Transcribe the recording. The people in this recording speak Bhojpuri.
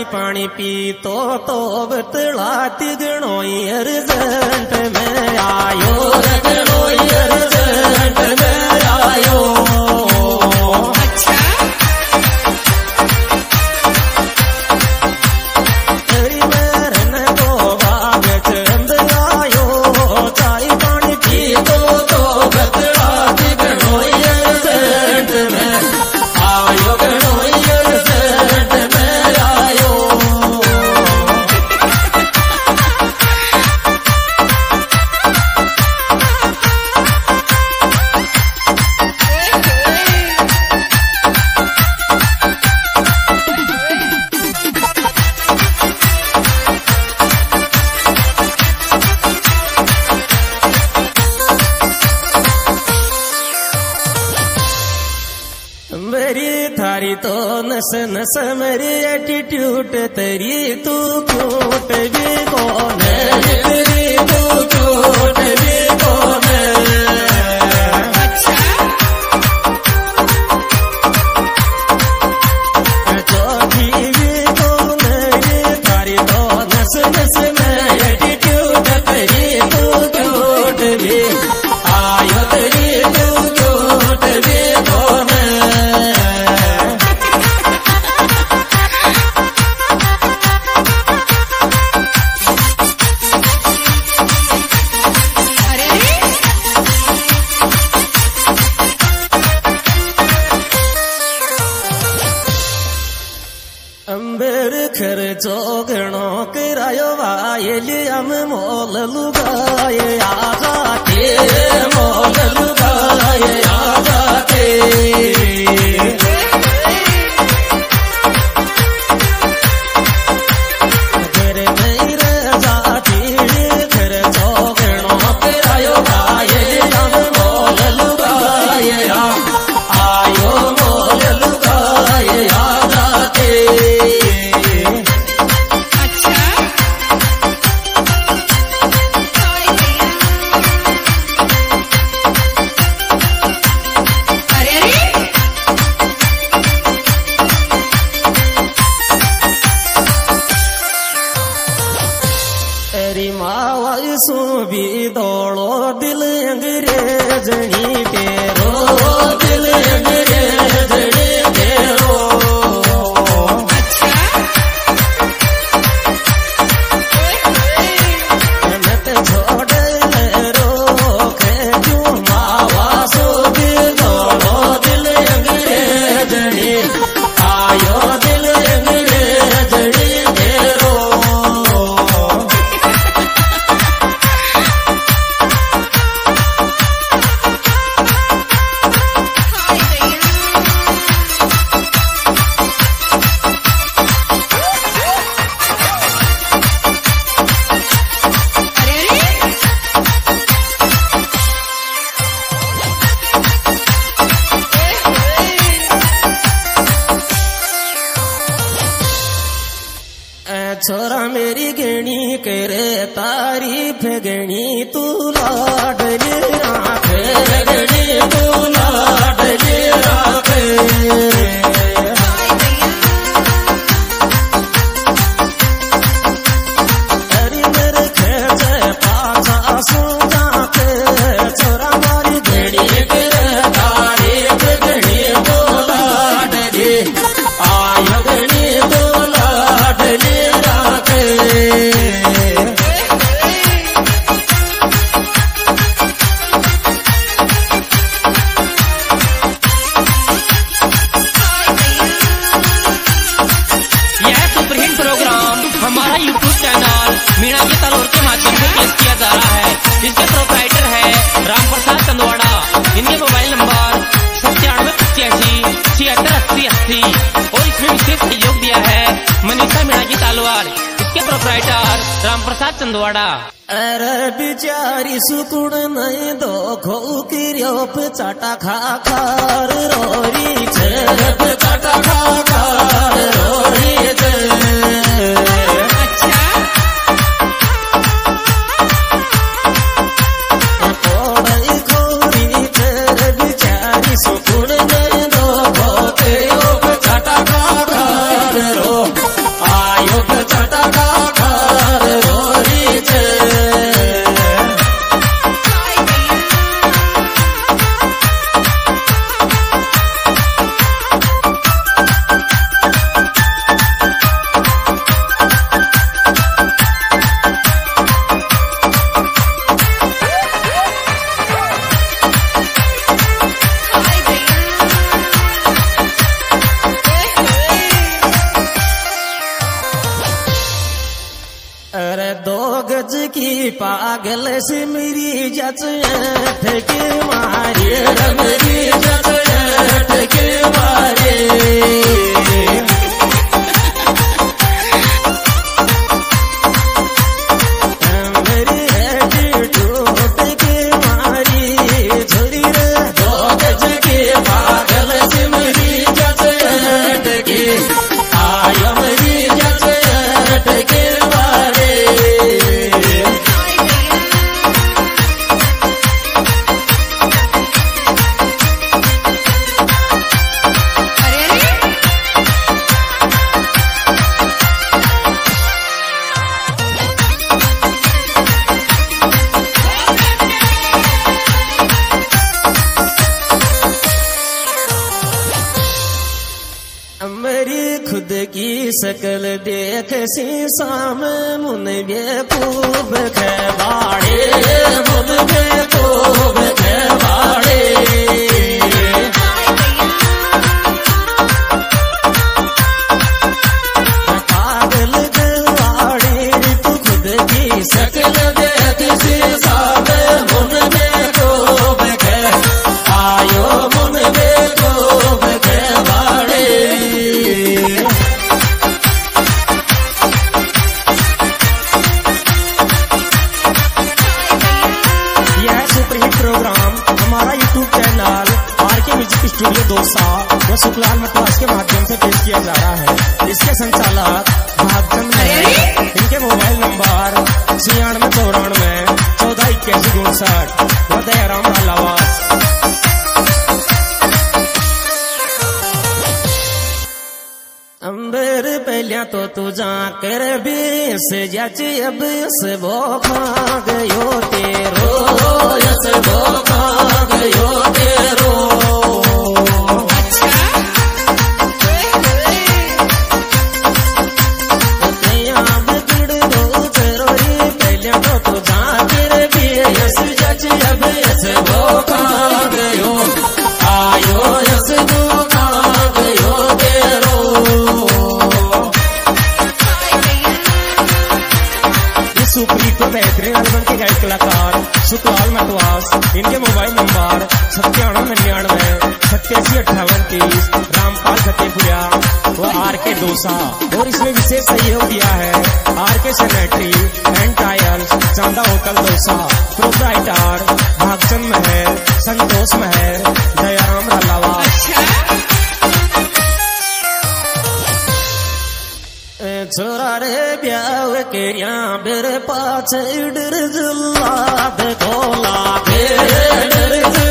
पानी पी तो बतला तिगणोई अर्जेंट में आयो रगणोई अर्जेंट में आयो। मेरी थारी तो नस नस मेरी एटीट्यूड तेरी तू क्यूट भी कौन है तेरी तू क्यूट भी कौन है। चौथी भी कौन है थारी तो नस नस में एटीट्यूड तेरी तू क्यूट भी आयो तेरी तू क्यूट भी कौन है। अंबर खर्चो गणो करायो वायली हम मोल लुगाए आजा के मोल लुगाए आजा के। घर नहीं रह जाती खर्चो गणो करायो वायली हम मोल लुगाए आयो मोल लुगाए आजा के। तेरी मावा सो भी दौड़ो दिल अंग्रेजनी तेरो दिल अंग्रेजनी तेरो। मत छोड़ रो क्यों मावा सो भी दौड़ो दिल अंग्रेजनी आयो दिल अंग्रेजनी तेरो। छोरा मेरी गणी करे तारीफ गणी तू लाडली राख गणी तू लाडली राख। अरे मेरे खेच पाछा सुजा के छोरा मारी गणी करे तारीफ गणी तू लाडली आय गणी तू लाडली हमारा यूट्यूब चैनल मीणा जी तलोर के माध्यम से पेश किया जा रहा है, जिसके प्रोप्राइटर है रामप्रसाद चंदवाड़ा। इनके मोबाइल नंबर 9785768080 और इसमें विशेष सहयोग दिया है मनीषा मीणा जी तालवाड़। इसके प्रोप्राइटर रामप्रसाद चंदवाड़ा। अरे बिचारी सुकुण नहीं दो खो किरियोप चाटा खा खार रोरी छेप चाटा खा खार रोरी सुकुण नहीं दो खो किरियोप चाटा खा खार रो आय पागल सिमरी जच ठके मारे रमरी जच ठके मारे मेरी खुद की शकल देख शीशा में मुन बेकूब खबाड़े मुन बेकूब खबाड़े पागल गवाड़े तू खुद की शकल देख शीशा में मुन बेकूब आयो मुन बेकूब खबाड़े प्रोग्राम हमारा YouTube channel RK music studio Dosa व शुक्लाल मटवास के माध्यम से पेश किया जा रहा है। इसके संचालक भागचंद है। इनके मोबाइल नंबर 9694148159 व दयाराम लालवास। अंबर पहलिया तो तू जा कर बेस जच अब से वो खा गयो तेरो यस वो खा गयो तेरो पहलिया तो तू जा कर बेस जच अब से वो खा गयो आयो यस वो खा गयो तेरो सुप्रीत को बेहतरीन एल्बम के गायक कलाकार शुक्लाल मटवास। इनके मोबाइल नंबर 9799875830 रामपाल फतेहपुरा व आरके दोसा। और इसमें विशेष सहयोग दिया है RK sanitary and tyres Chanda hotel Dosa. Proprietor Bhagchand Mahar Santosh महर दयाराम लालवास। छोरा रे ब्याव केरिया बेरे पाछे डर जुल्ला दे गोला डर